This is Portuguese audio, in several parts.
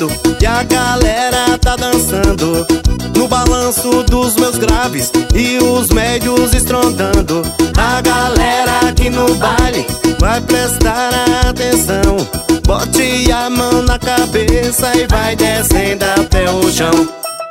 quicando e a galera tá dançando no balanço dos meus graves e os médios estrondando. A galera aqui no baile vai prestar atenção. Bote a mão na cabeça e vai descendo até o chão.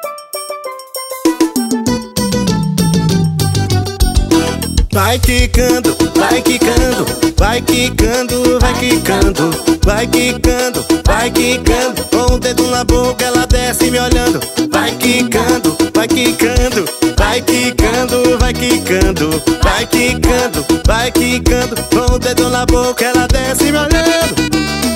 Vai quicando, vai quicando, vai quicando, vai quicando, vai quicando, vai quicando. Com o dedo na boca ela desce me olhando. Vai quicando, vai quicando, vai quicando, vai quicando, vai quicando, vai quicando. Com o dedo na boca ela desce me olhando.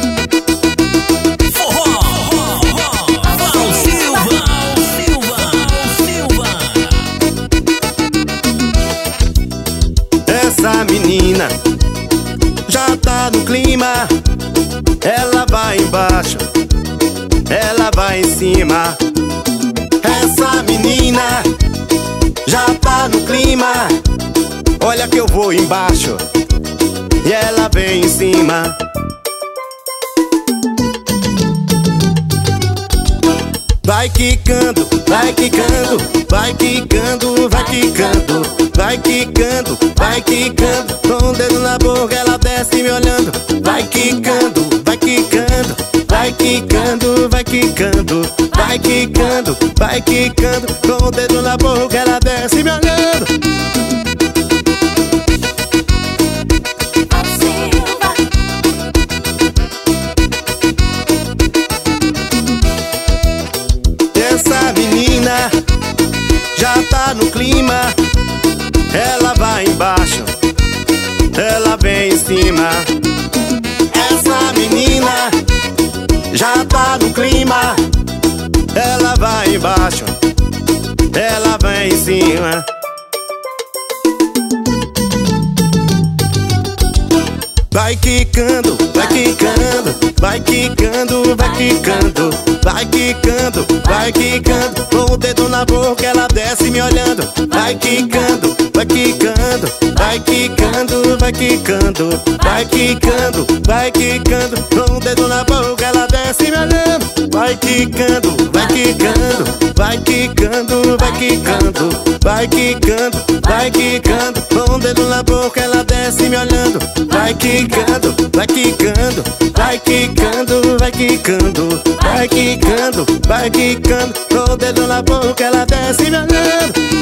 Essa menina já tá no clima. Ela vai embaixo, ela vai em cima. Essa menina já tá no clima. Olha que eu vou embaixo e ela vem em cima. Vai quicando, vai quicando, vai quicando, vai quicando, vai quicando, vai quicando. Com o dedo na boca ela desce me olhando. Vai quicando, vai quicando, vai quicando, vai quicando, vai quicando, vai quicando. Com o dedo na boca ela desce me olhando. Essa menina já tá no clima. Ela vai embaixo, ela vem em cima. Essa menina já tá no clima. Ela vai embaixo, ela vem em cima. Vai quicando, vai quicando, vai quicando, vai quicando, vai quicando, vai quicando. Com o dedo na boca ela desce me olhando. Vai quicando, vai quicando, vai quicando, vai quicando, vai quicando, vai quicando. Com o dedo na boca ela desce me olhando. Vai quicando, vai quicando, vai quicando, vai quicando, vai quicando, vai quicando. Com o dedo na boca ela desce me olhando. Vai quicando, vai quicando, vai quicando, vai quicando, vai quicando, vai quicando. Com o dedo na boca ela desce me olhando.